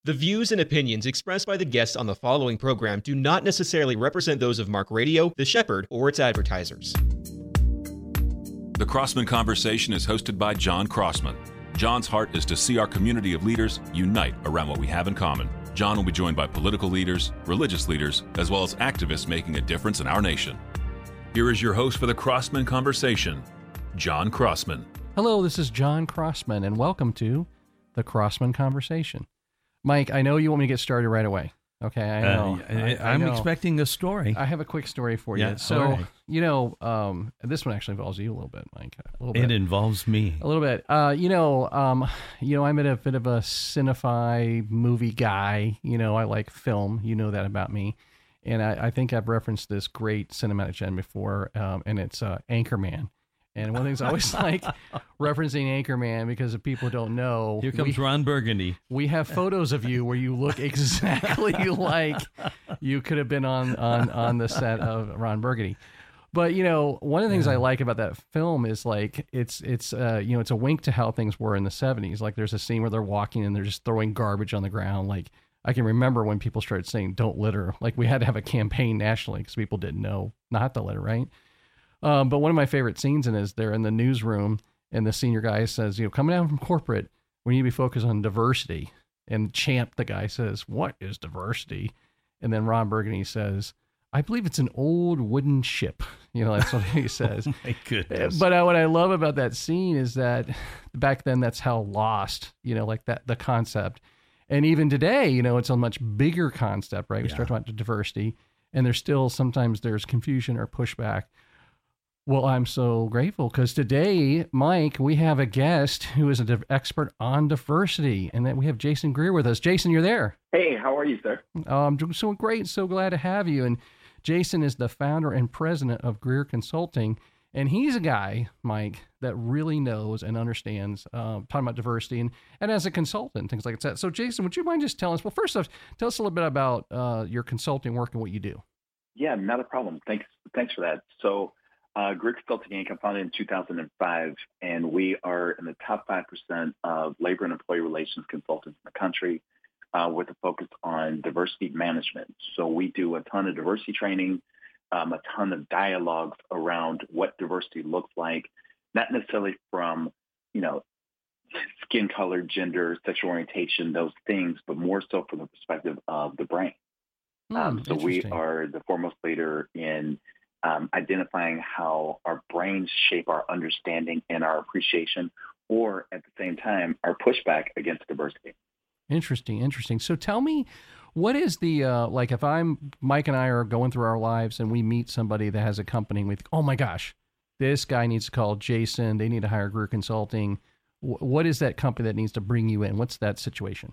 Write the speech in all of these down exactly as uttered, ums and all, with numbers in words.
The views and opinions expressed by the guests on the following program do not necessarily represent those of Mark Radio, The Shepherd, or its advertisers. The Crossman Conversation is hosted by John Crossman. John's heart is to see our community of leaders unite around what we have in common. John will be joined by political leaders, religious leaders, as well as activists making a difference in our nation. Here is your host for The Crossman Conversation, John Crossman. Hello, this is John Crossman, and welcome to The Crossman Conversation. Mike, I know you want me to get started right away. Okay, I know. Uh, I, I, I'm know. expecting a story. I have a quick story for yeah, you. So, right. you know, um, this one actually involves you a little bit, Mike. A little it bit. involves me. A little bit. Uh, you know, um, you know, I'm a bit of a cinephile movie guy. You know, I like film. You know that about me. And I, I think I've referenced this great cinematic gem before, um, and it's uh, Anchorman. And one of the things I always like referencing Anchorman, because if people don't know, here comes we, Ron Burgundy. We have photos of you where you look exactly like you could have been on, on, on the set of Ron Burgundy. But, you know, one of the things I like about that film is like, it's, it's, uh, you know, it's a wink to how things were in the seventies. Like there's a scene where they're walking and they're just throwing garbage on the ground. Like I can remember when people started saying, don't litter. Like we had to have a campaign nationally because people didn't know not to litter, right? Um, but one of my favorite scenes in is they're in the newsroom and the senior guy says, you know, coming down from corporate, we need to be focused on diversity. And Champ, the guy, says, what is diversity? And then Ron Burgundy says, I believe it's an old wooden ship. You know, that's what he says. Oh my goodness. But uh, what I love about that scene is that back then that's how lost, you know, like that, the concept. And even today, you know, it's a much bigger concept, right? We Yeah. start talking about diversity and there's still, sometimes there's confusion or pushback. Well, I'm so grateful because today, Mike, we have a guest who is an div- expert on diversity, and that we have Jason Greer with us. Jason, you're there. Hey, how are you, sir? Oh, I'm doing so great. So glad to have you. And Jason is the founder and president of Greer Consulting, and he's a guy, Mike, that really knows and understands uh, talking about diversity and, and as a consultant, things like that. So, Jason, would you mind just telling us, well, first off, tell us a little bit about uh, your consulting work and what you do. Yeah, not a problem. Thanks, thanks for that. So, Uh, Greer Consulting Incorporated founded in two thousand five, and we are in the top five percent of labor and employee relations consultants in the country uh, with a focus on diversity management. So we do a ton of diversity training, um, a ton of dialogues around what diversity looks like, not necessarily from, you know, skin color, gender, sexual orientation, those things, but more so from the perspective of the brain. Hmm, um, so we interesting. are the foremost leader in Um, identifying how our brains shape our understanding and our appreciation, or at the same time, our pushback against diversity. Interesting, interesting. So tell me, what is the, uh, like if I'm, Mike and I are going through our lives and we meet somebody that has a company and we think, oh my gosh, this guy needs to call Jason, they need to hire Greer Consulting. W- what is that company that needs to bring you in? What's that situation?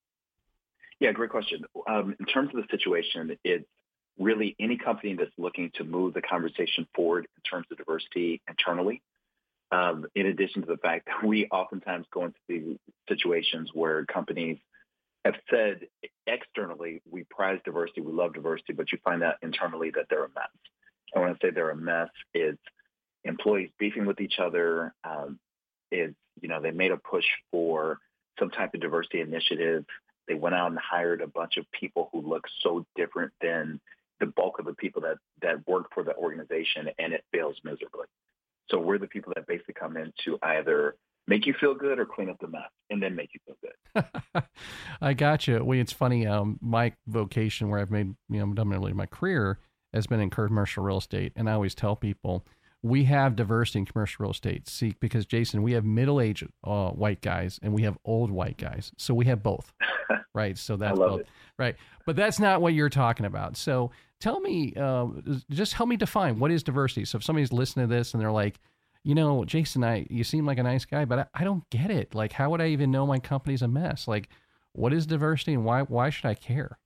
Yeah, great question. Um, in terms of the situation, it's really any company that's looking to move the conversation forward in terms of diversity internally. Um, in addition to the fact that we oftentimes go into these situations where companies have said externally, we prize diversity, we love diversity, but you find out internally that they're a mess. And when I say they're a mess, it's employees beefing with each other. Um, it's, you know, they made a push for some type of diversity initiative. They went out and hired a bunch of people who look so different than the bulk of the people that, that work for the organization, and it fails miserably. So we're the people that basically come in to either make you feel good or clean up the mess and then make you feel good. I got you. Well, it's funny. Um, my vocation where I've made, you know, done my career has been in commercial real estate. And I always tell people, we have diversity in commercial real estate. See, because Jason, we have middle-aged uh, white guys and we have old white guys. So we have both, right? So that's I love both, it. right? But that's not what you're talking about. So tell me, uh, just help me define what is diversity. So if somebody's listening to this and they're like, you know, Jason, I you seem like a nice guy, but I, I don't get it. Like, how would I even know my company's a mess? Like, what is diversity and why why should I care?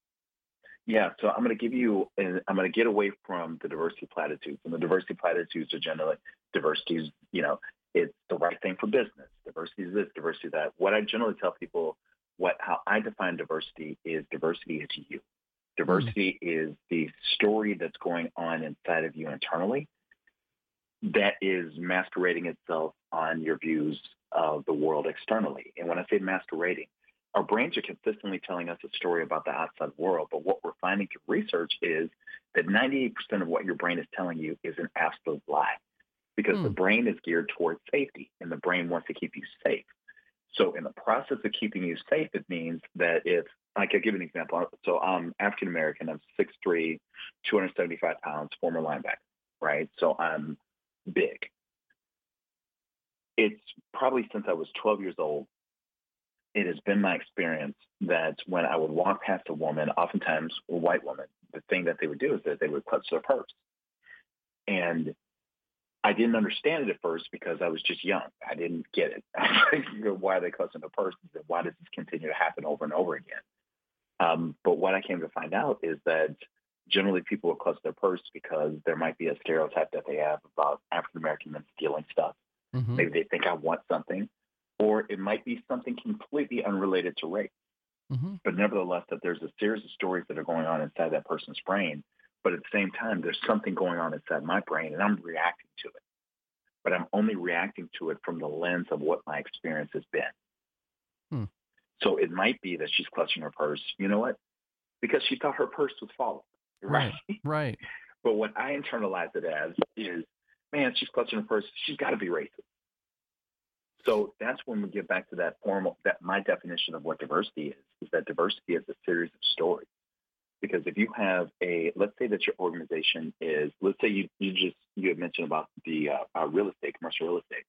Yeah, so I'm going to give you, and I'm going to get away from the diversity platitudes. And the diversity platitudes are generally diversity is, you know, it's the right thing for business. Diversity is this, diversity is that. What I generally tell people, what how I define diversity is diversity is you. Diversity mm-hmm. is the story that's going on inside of you internally that is masquerading itself on your views of the world externally. And when I say masquerading, Our brains are consistently telling us a story about the outside world, but what we're finding through research is that ninety-eight percent of what your brain is telling you is an absolute lie, because Hmm. the brain is geared towards safety, and the brain wants to keep you safe. So in the process of keeping you safe, it means that if, like, I'll give you an example. So I'm African American. I'm six three, two hundred seventy-five pounds, former linebacker, right? So I'm big. It's probably since I was twelve years old, it has been my experience that when I would walk past a woman, oftentimes a white woman, the thing that they would do is that they would clutch their purse. And I didn't understand it at first because I was just young. I didn't get it. Why are they clutching their purses, and why does this continue to happen over and over again? Um, but what I came to find out is that generally people will clutch their purse because there might be a stereotype that they have about African American men stealing stuff. Mhm. Maybe they think I want something, or it might be something completely unrelated to race. Mhm. But nevertheless, that there's a series of stories that are going on inside that person's brain. But at the same time, there's something going on inside my brain, and I'm reacting to it. But I'm only reacting to it from the lens of what my experience has been. Hmm. So it might be that she's clutching her purse. You know what? Because she thought her purse was falling. Right. Right. But what I internalize it as is, man, she's clutching her purse. She's got to be racist. So that's when we get back to that formal, that my definition of what diversity is, is that diversity is a series of stories. Because if you have a, let's say that your organization is, let's say you, you just, you had mentioned about the uh, uh, real estate, commercial real estate.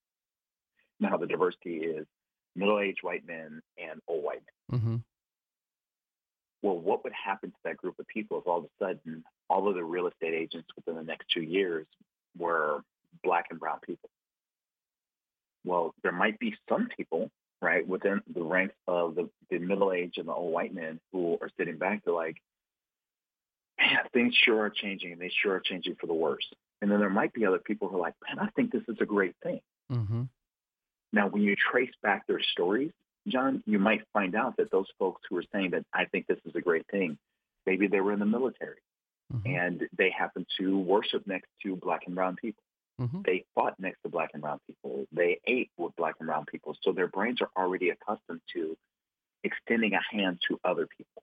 Now the diversity is middle-aged white men and old white men. Mm-hmm. Well, what would happen to that group of people if all of a sudden all of the real estate agents within the next two years were black and brown people? Well, there might be some people, right, within the ranks of the, the middle-aged and the old white men who are sitting back, they're like, man, things sure are changing, and they sure are changing for the worse. And then there might be other people who are like, man, I think this is a great thing. Mm-hmm. Now, when you trace back their stories, John, you might find out that those folks who are saying that I think this is a great thing, maybe they were in the military, Mm-hmm. and they happen to worship next to black and brown people. Mm-hmm. They fought next to black and brown people. They ate with black and brown people. So their brains are already accustomed to extending a hand to other people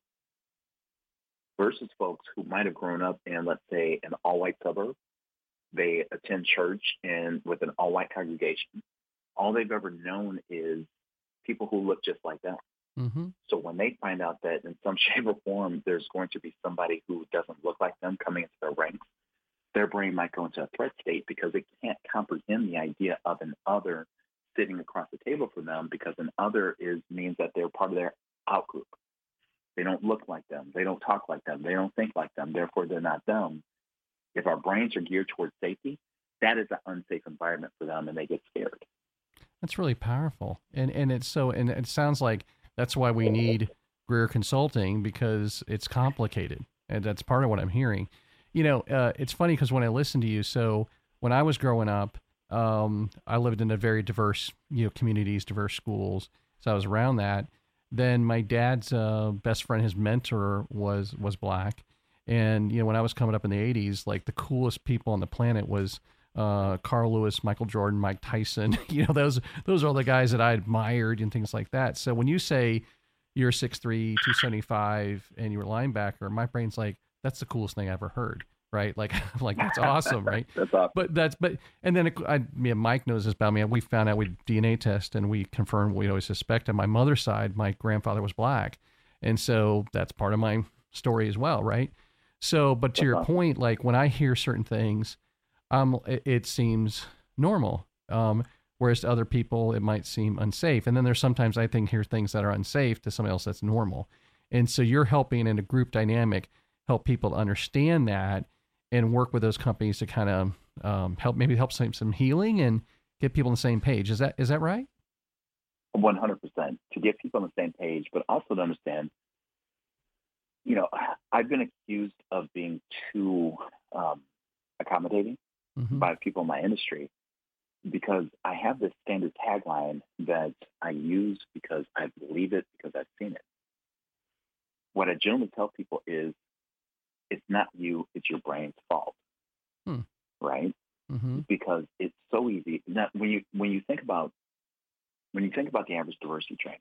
versus folks who might have grown up in, let's say, an all-white suburb. They attend church and with an all-white congregation. All they've ever known is people who look just like them. Mm-hmm. So when they find out that in some shape or form there's going to be somebody who doesn't look like them coming into their ranks, their brain might go into a threat state because it can't comprehend the idea of an other sitting across the table from them, because an other is means that they're part of their out group. They don't look like them. They don't talk like them. They don't think like them. Therefore, they're not them. If our brains are geared towards safety, that is an unsafe environment for them, and they get scared. That's really powerful. And and it's so, and it sounds like that's why we need Greer Consulting, because it's complicated. And that's part of what I'm hearing. You know, uh, it's funny because when I listen to you, so when I was growing up, um, I lived in a very diverse, you know, communities, diverse schools. So I was around that. Then my dad's uh, best friend, his mentor was, was black. And, you know, when I was coming up in the eighties, like the coolest people on the planet was uh, Carl Lewis, Michael Jordan, Mike Tyson. You know, those, those are all the guys that I admired and things like that. So when you say you're six three, two seventy-five, and you're a linebacker, my brain's like, that's the coolest thing I ever heard, right? Like, like that's awesome, right? That's awesome. But that's, but, and then it, I, yeah, Mike knows this about me. We found out we D N A test and we confirmed what we always suspected. My mother's side, my grandfather was black. And so that's part of my story as well, right? So, but to That's your awesome. point, like when I hear certain things, um, it, it seems normal. Um, whereas to other people, it might seem unsafe. And then there's sometimes I think hear things that are unsafe to somebody else that's normal. And so you're helping in a group dynamic, help people to understand that and work with those companies to kind of um, help, maybe help some, some healing and get people on the same page. Is that, is that right? one hundred percent to get people on the same page, but also to understand, you know, I've been accused of being too um, accommodating Mm-hmm. by people in my industry because I have this standard tagline that I use because I believe it, because I've seen it. What I generally tell people is, it's not you, it's your brain's fault, Hmm. right? Mm-hmm. Because it's so easy. Now, when you when you think about when you think about the average diversity training,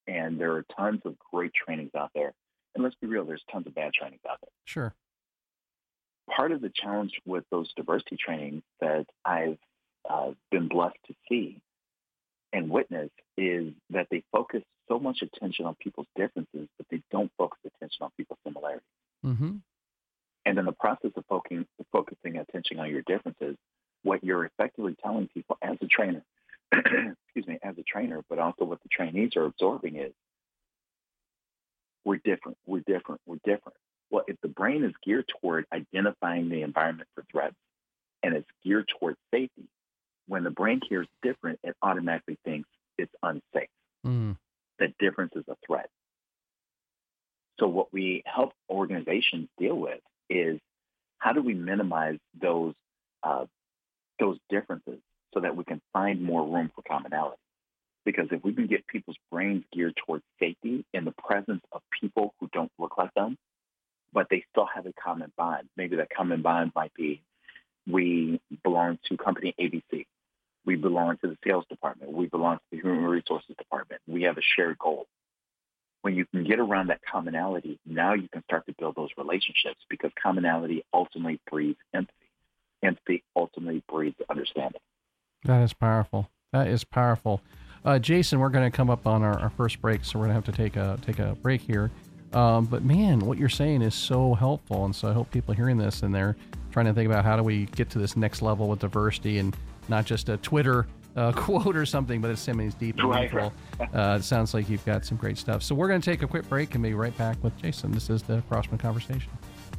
And there are tons of great trainings out there. And let's be real, there's tons of bad trainings out there. Sure. Part of the challenge with those diversity trainings that I've uh, been blessed to see and witness is that they focus so much attention on people's differences, but they don't focus attention on people's similarities. Mm-hmm. And in the process of focusing, focusing attention on your differences, what you're effectively telling people as a trainer, excuse me, as a trainer, but also what the trainees are absorbing is, we're different, we're different, we're different. Well, if the brain is geared toward identifying the environment for threats and it's geared toward safety, when the brain hears different, it automatically thinks it's unsafe. Mm. That difference is a threat. So what we help organizations deal with is how do we minimize those uh, those differences so that we can find more room for commonality? Because if we can get people's brains geared towards safety in the presence of people who don't look like them, but they still have a common bond. Maybe that common bond might be we belong to company A B C. We belong to the sales department. We belong to the human resources department. We have a shared goal. When you can get around that commonality, now you can start to build those relationships because commonality ultimately breeds empathy. Empathy ultimately breeds understanding. That is powerful. That is powerful. Uh, Jason, we're going to come up on our, our first break, so we're going to have to take a take a break here. Um, but man, what you're saying is so helpful, and so I hope people are hearing this and they're trying to think about how do we get to this next level with diversity and not just a Twitter uh, quote or something, but it's something that's deep and meaningful. Uh, it sounds like you've got some great stuff. So we're going to take a quick break and be right back with Jason. This is the Crossman Conversation.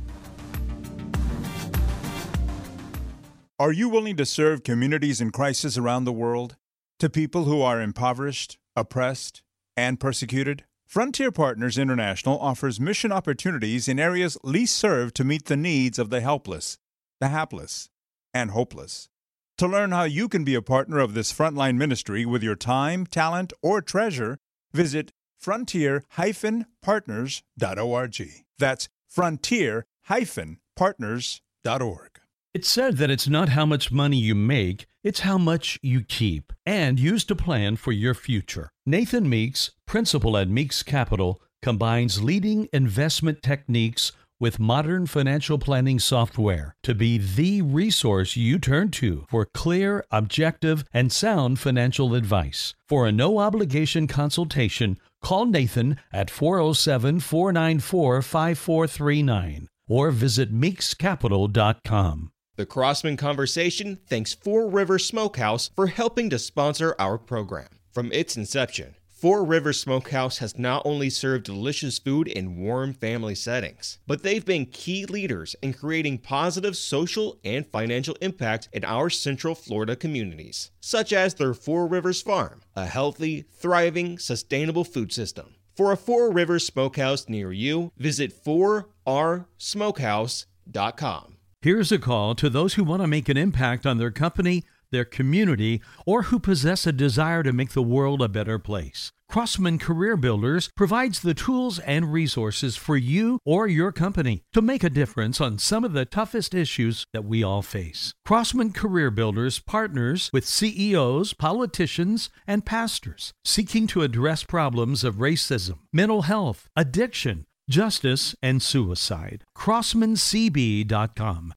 Are you willing to serve communities in crisis around the world? To people who are impoverished, oppressed, and persecuted? Frontier Partners International offers mission opportunities in areas least served to meet the needs of the helpless, the hapless, and hopeless. To learn how you can be a partner of this frontline ministry with your time, talent, or treasure, visit frontier dash partners dot org. That's frontier dash partners dot org. It's said that it's not how much money you make, it's how much you keep and use to plan for your future. Nathan Meeks, principal at Meeks Capital, combines leading investment techniques with modern financial planning software to be the resource you turn to for clear, objective, and sound financial advice. For a no-obligation consultation, call Nathan at four oh seven, four nine four, five four three nine or visit meeks capital dot com. The Crossman Conversation thanks Four Rivers Smokehouse for helping to sponsor our program. From its inception, Four Rivers Smokehouse has not only served delicious food in warm family settings, but they've been key leaders in creating positive social and financial impact in our Central Florida communities, such as their Four Rivers Farm, a healthy, thriving, sustainable food system. For a Four Rivers Smokehouse near you, visit four r smokehouse dot com. Here's a call to those who want to make an impact on their company, their community, or who possess a desire to make the world a better place. Crossman Career Builders provides the tools and resources for you or your company to make a difference on some of the toughest issues that we all face. Crossman Career Builders partners with C E Os, politicians, and pastors seeking to address problems of racism, mental health, addiction, justice, and suicide. crossman c b dot com.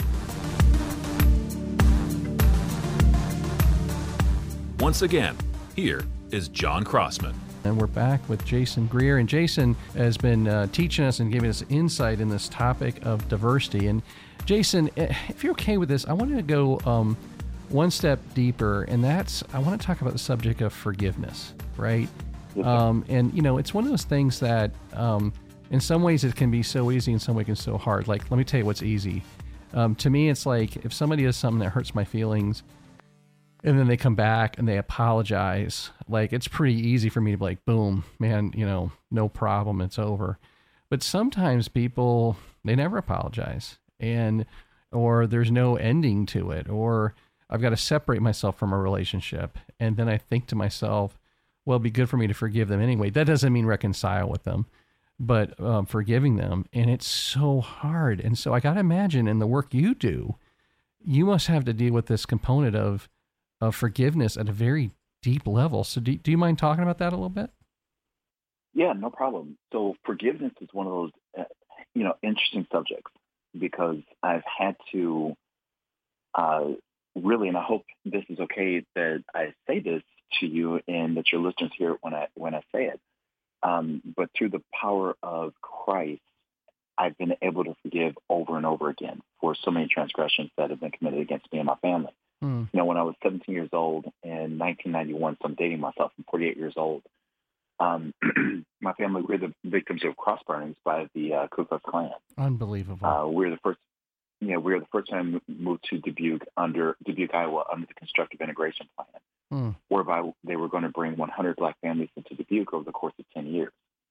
Once again, here is John Crossman. And we're back with Jason Greer. And Jason has been uh, teaching us and giving us insight in this topic of diversity. And Jason, if you're okay with this, I wanted to go um, one step deeper. And that's, I want to talk about the subject of forgiveness, right? Um, and, you know, it's one of those things that um, in some ways it can be so easy, in some ways it's so hard. Like, let me tell you what's easy. Um, to me, it's like if somebody does something that hurts my feelings, and then they come back and they apologize, like, it's pretty easy for me to be like, boom, man, you know, no problem, it's over. But sometimes people, they never apologize, and or there's no ending to it, or I've got to separate myself from a relationship. And then I think to myself, well, it'd be good for me to forgive them anyway. That doesn't mean reconcile with them, but um, forgiving them. And it's so hard. And so I got to imagine in the work you do, you must have to deal with this component of of forgiveness at a very deep level. So do, do you mind talking about that a little bit? Yeah, no problem. So forgiveness is one of those, uh, you know, interesting subjects because I've had to uh, really, and I hope this is okay that I say this to you and that your listeners hear it when I when I say it. Um, but through the power of Christ, I've been able to forgive over and over again for so many transgressions that have been committed against me and my family. Mm. You know, when I was seventeen years old in nineteen ninety-one, so I'm dating myself. I'm forty-eight years old. Um, my family, we're the victims of cross burnings by the uh, Ku Klux Klan. Unbelievable. Uh, we're the first, you know, we were the first time moved to Dubuque under Dubuque, Iowa, under the constructive integration plan, Mm. whereby they were going to bring one hundred black families into Dubuque over the course of ten years.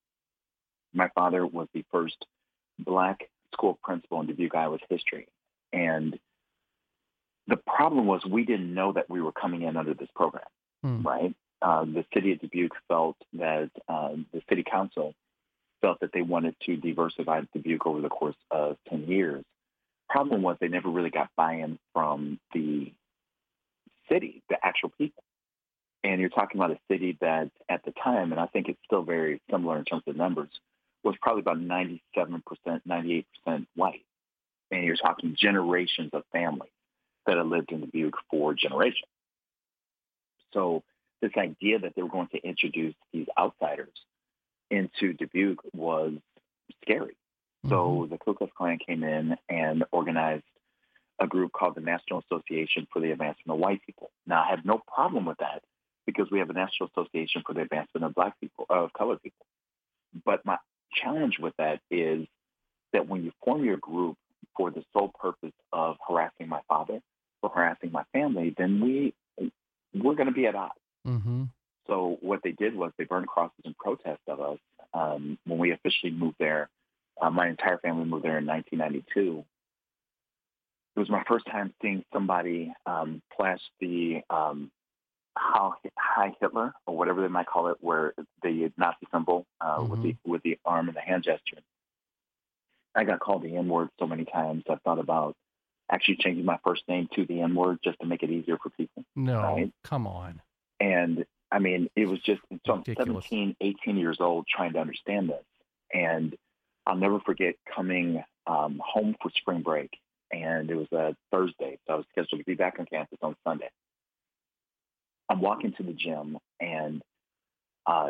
My father was the first black school principal in Dubuque, Iowa's history, and the problem was we didn't know that we were coming in under this program, Mm. right? Uh, the city of Dubuque felt that uh, the city council felt that they wanted to diversify Dubuque over the course of ten years. Problem was they never really got buy-in from the city, the actual people. And you're talking about a city that at the time, and I think it's still very similar in terms of numbers, was probably about ninety-seven percent, ninety-eight percent white. And you're talking generations of families that have lived in Dubuque for generations. So this idea that they were going to introduce these outsiders into Dubuque was scary. Mm-hmm. So the Ku Klux Klan came in and organized a group called the National Association for the Advancement of White People. Now, I have no problem with that because we have a National Association for the Advancement of Black people, of colored people. But my challenge with that is that when you form your group for the sole purpose of harassing my father or harassing my family, then we, we're going to be at odds. Mm-hmm. So what they did was they burned crosses in protest of us. Um, when we officially moved there, uh, my entire family moved there in nineteen ninety-two. It was my first time seeing somebody um, flash the um, Heil Hitler, or whatever they might call it, where the Nazi symbol uh, Mm-hmm. with the with the arm and the hand gesture. I got called the N-word so many times. I thought about actually changing my first name to the N-word just to make it easier for people. No, right? come on. And I mean, it was just, so I'm Ridiculous. seventeen, eighteen years old trying to understand this. And I'll never forget coming um, home for spring break. And it was a Thursday, so I was scheduled to be back on campus on Sunday. I'm walking to the gym, and uh,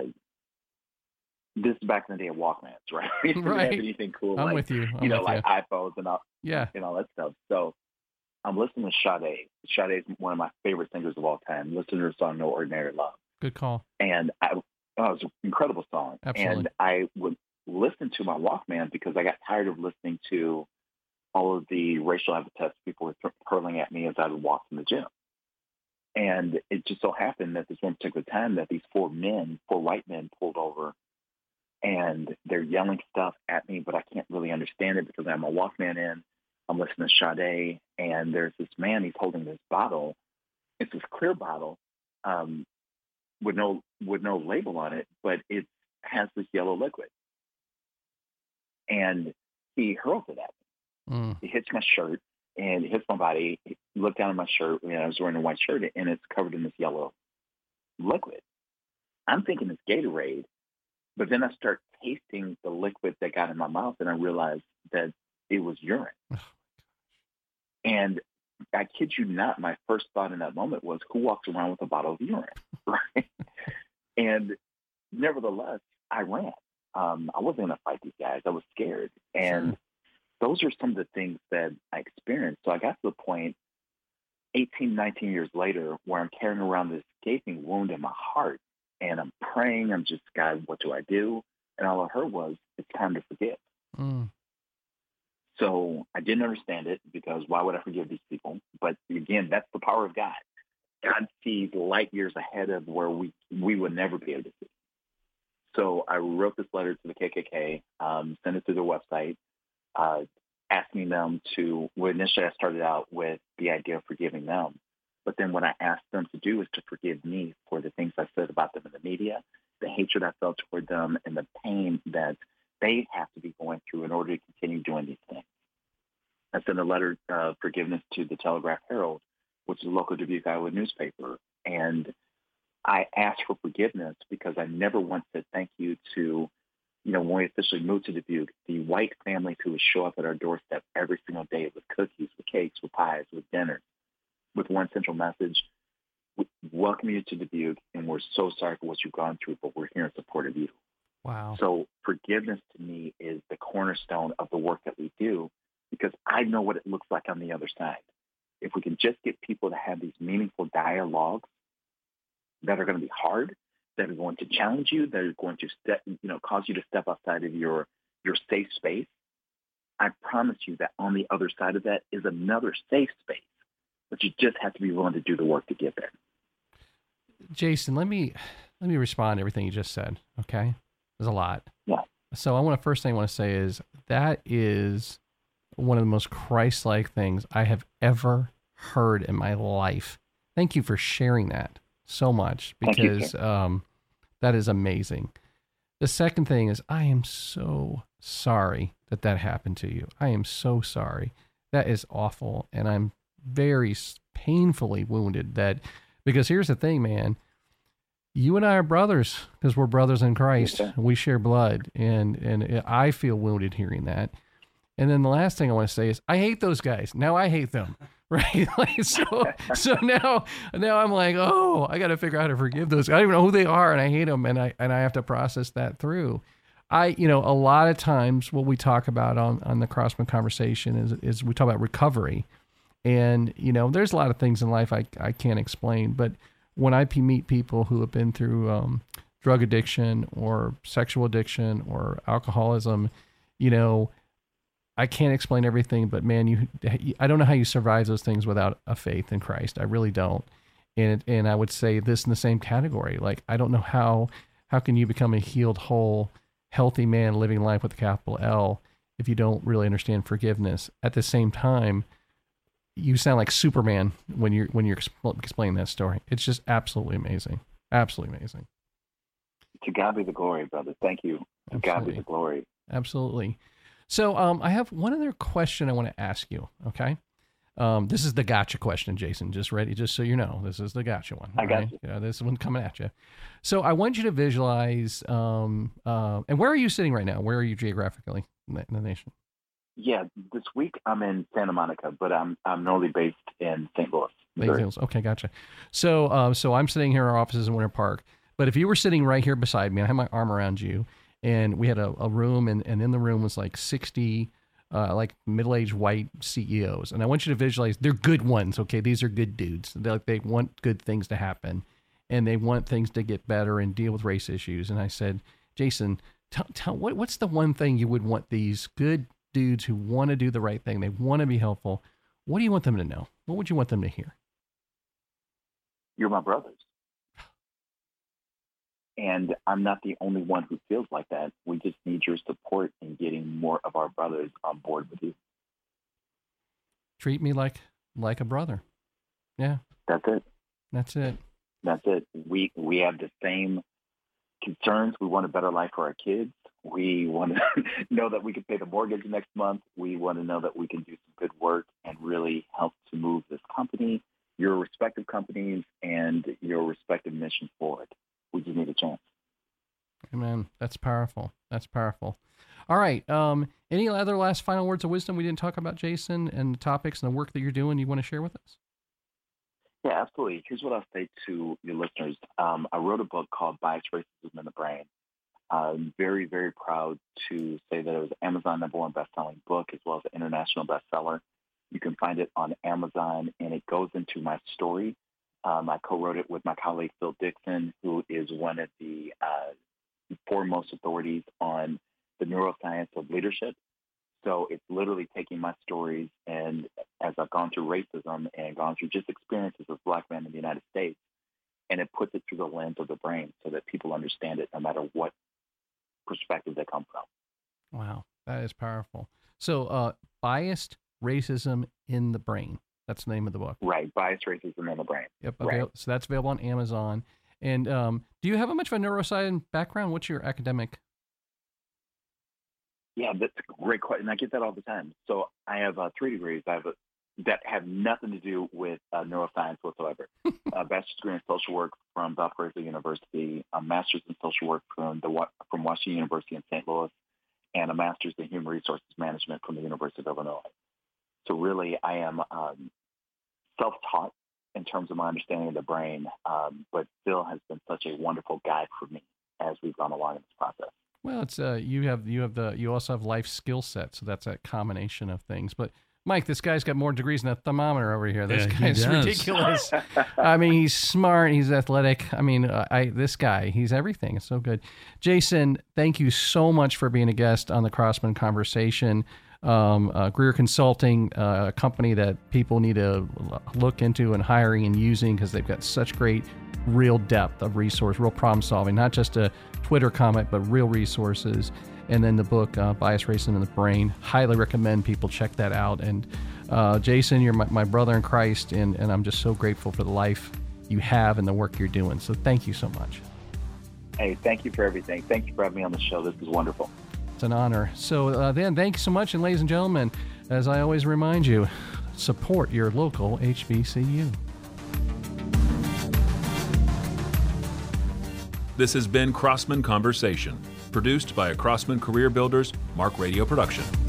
this is back in the day of Walkmans, right? We didn't Right. have anything cool I'm like, with you. I'm you know, with like you. iPhones and all, Yeah. and all that stuff. So I'm listening to Sade. Sade is one of my favorite singers of all time. Listen to her song "No Ordinary Love," Good call. and I, oh, it was an incredible song. Absolutely. And I would listen to my Walkman because I got tired of listening to all of the racial epithets people were th- hurling at me as I would walk in the gym. And it just so happened that this one particular time that these four men, four white men, pulled over, and they're yelling stuff at me, but I can't really understand it because I have my Walkman in. I'm listening to Sade, and there's this man. He's holding this bottle. It's this clear bottle um, with no with no label on it, but it has this yellow liquid. And he hurls it at me. Mm. He hits my shirt, and it hits my body. He looked down at my shirt, and I was wearing a white shirt, and it's covered in this yellow liquid. I'm thinking it's Gatorade, but then I start tasting the liquid that got in my mouth, and I realized that it was urine. And I kid you not, my first thought in that moment was, who walks around with a bottle of urine, right? And nevertheless, I ran. Um, I wasn't going to fight these guys. I was scared. And Sure. those are some of the things that I experienced. So I got to the point eighteen, nineteen years later where I'm carrying around this gaping wound in my heart, and I'm praying. I'm just, God, what do I do? And all I heard was, it's time to forgive. Mm. So I didn't understand it because why would I forgive these people? But again, that's the power of God. God sees light years ahead of where we, we would never be able to see. So I wrote this letter to the K K K, um, sent it to their website, uh, asking them to, well, initially I started out with the idea of forgiving them. But then what I asked them to do is to forgive me for the things I said about them in the media, the hatred I felt toward them, and the pain that they have to be going through in order to continue doing these things. I sent a letter of forgiveness to the Telegraph Herald, which is a local Dubuque, Iowa newspaper. And I asked for forgiveness because I never once said thank you to, you know, when we officially moved to Dubuque, the white families who would show up at our doorstep every single day with cookies, with cakes, with pies, with dinner, with one central message: we welcome you to Dubuque, and we're so sorry for what you've gone through, but we're here in support of you. Wow. So forgiveness to me is the cornerstone of the work that we do, because I know what it looks like on the other side. If we can just get people to have these meaningful dialogues that are going to be hard, that are going to challenge you, that are going to step, you know, cause you to step outside of your your safe space, I promise you that on the other side of that is another safe space, but you just have to be willing to do the work to get there. Jason, let me let me respond to everything you just said. Okay, there's a lot. Yeah. So I want to first thing I want to say is that is one of the most Christ-like things I have ever heard in my life. Thank you for sharing that so much, because you, um, that is amazing. The second thing is I am so sorry that that happened to you. I am so sorry. That is awful, and I'm very painfully wounded that, because here's the thing, man. You and I are brothers because we're brothers in Christ. Okay. We share blood, and and I feel wounded hearing that. And then the last thing I want to say is I hate those guys. Now I hate them, right? Like, so so now now I'm like, oh, I got to figure out how to forgive those. I don't even know who they are, and I hate them, and I and I have to process that through. I, you know, a lot of times what we talk about on on the Crossman Conversation is is we talk about recovery, and you know, there's a lot of things in life I I can't explain, but when I meet people who have been through um, drug addiction or sexual addiction or alcoholism, you know, I can't explain everything, but man, you, I don't know how you survive those things without a faith in Christ. I really don't. And, and I would say this in the same category. Like, I don't know how, how can you become a healed, whole, healthy man living life with a capital L if you don't really understand forgiveness? At the same time, you sound like Superman when you're, when you're explaining that story. It's just absolutely amazing. Absolutely amazing. To God be the glory, brother. Thank you. To Absolutely. God be the glory. Absolutely. So um, I have one other question I want to ask you, okay? Um, this is the gotcha question, Jason. Just ready, just so you know. This is the gotcha one. I got right? you. Yeah, this one coming at you. So I want you to visualize, um, uh, and where are you sitting right now? Where are you geographically in the, in the nation? Yeah, this week I'm in Santa Monica, but I'm I'm normally based in Saint Louis. Saint Louis. Okay, gotcha. So um, so I'm sitting here in our offices in Winter Park, but if you were sitting right here beside me, I have my arm around you, and we had a, a room, and, and in the room was like sixty uh, like middle-aged white C E Os. And I want you to visualize, they're good ones, okay? These are good dudes. They're like, they want good things to happen, and they want things to get better and deal with race issues. And I said, Jason, tell, tell what, what's the one thing you would want these good dudes who want to do the right thing, they want to be helpful, what do you want them to know? What would you want them to hear? You're my brothers. And I'm not the only one who feels like that. We just need your support in getting more of our brothers on board with you. Treat me like like a brother. Yeah. That's it. That's it. That's it. We we have the same concerns. We want a better life for our kids. We want to know that we can pay the mortgage next month. We want to know that we can do some good work and really help to move this company, your respective companies, and your respective missions forward. We just need a chance. Amen. That's powerful. That's powerful. All right. Um, any other last final words of wisdom we didn't talk about, Jason, and the topics and the work that you're doing you want to share with us? Yeah, absolutely. Here's what I'll say to your listeners. Um, I wrote a book called Bias, Racism, and the Brain. I'm very, very proud to say that it was an Amazon number one best-selling book as well as an international bestseller. You can find it on Amazon, and it goes into my story. Um, I co-wrote it with my colleague, Phil Dixon, who is one of the uh, foremost authorities on the neuroscience of leadership. So it's literally taking my stories, and as I've gone through racism and gone through just experiences as a Black man in the United States, and it puts it through the lens of the brain so that people understand it no matter what perspective they come from. Wow, that is powerful. So uh, Biased Racism in the Brain. That's the name of the book. Right, Bias, Racism, and the Brain. Yep. Okay. Right. So that's available on Amazon. And um, do you have a much of a neuroscience background? What's your academic? Yeah, that's a great question. I get that all the time. So I have uh, three degrees. I have a that have nothing to do with uh, neuroscience whatsoever. A bachelor's degree in social work from Valparaiso University, a master's in social work from the from Washington University in Saint Louis, and a master's in human resources management from the University of Illinois. So really, I am um, self-taught in terms of my understanding of the brain, um, but Phil has been such a wonderful guide for me as we've gone along in this process. Well, it's uh, you have you have the you also have life skill set, so that's a combination of things. But Mike, this guy's got more degrees than a thermometer over here. This Yeah, guy's he does. ridiculous. I mean, he's smart, he's athletic. I mean, uh, I this guy, he's everything. It's so good. Jason, thank you so much for being a guest on the Crossman Conversation. Um, uh, Greer Consulting, uh, a company that people need to look into and hiring and using because they've got such great, real depth of resource, real problem solving, not just a Twitter comment, but real resources. And then the book, uh, Bias, Racism in the Brain. Highly recommend people check that out. And uh, Jason, you're my, my brother in Christ, and, and I'm just so grateful for the life you have and the work you're doing. So thank you so much. Hey, thank you for everything. Thank you for having me on the show. This is wonderful. It's an honor. So uh, then, thank you so much. And ladies and gentlemen, as I always remind you, support your local H B C U. This has been Crossman Conversation, produced by a Crossman Career Builders Mark Radio production.